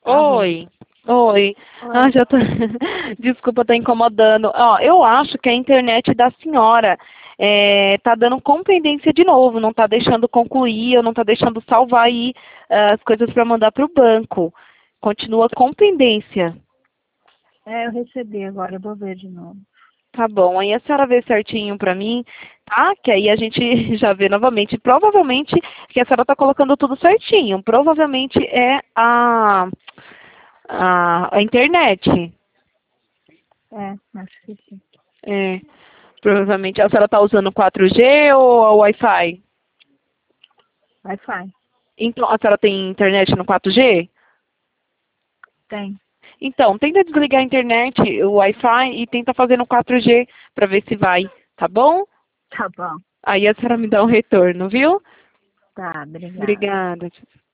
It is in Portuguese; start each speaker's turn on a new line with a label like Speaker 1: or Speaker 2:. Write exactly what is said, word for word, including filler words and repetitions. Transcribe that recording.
Speaker 1: Alô?
Speaker 2: Oi. Oi. Ah,
Speaker 1: Oi.
Speaker 2: já tô... Desculpa estar incomodando. Ó, eu acho que a internet da senhora é, tá dando com pendência de novo, não tá deixando concluir, ou não tá deixando salvar aí ah, as coisas para mandar para o banco. Continua com pendência.
Speaker 1: É, eu recebi agora, eu vou ver de novo.
Speaker 2: Tá bom. Aí a senhora vê certinho para mim, tá? Que aí a gente já vê novamente. Provavelmente que a senhora tá colocando tudo certinho. Provavelmente é a, a, a internet.
Speaker 1: É, acho que sim.
Speaker 2: É, provavelmente a senhora está usando quatro G ou a Wi-Fi?
Speaker 1: Wi-Fi.
Speaker 2: Então, a senhora tem internet no quatro G?
Speaker 1: Tem.
Speaker 2: Então, tenta desligar a internet, o Wi-Fi, e tenta fazer no quatro G para ver se vai, tá bom?
Speaker 1: Tá bom.
Speaker 2: Aí a senhora me dá um retorno, viu?
Speaker 1: Tá, obrigada.
Speaker 2: Obrigada.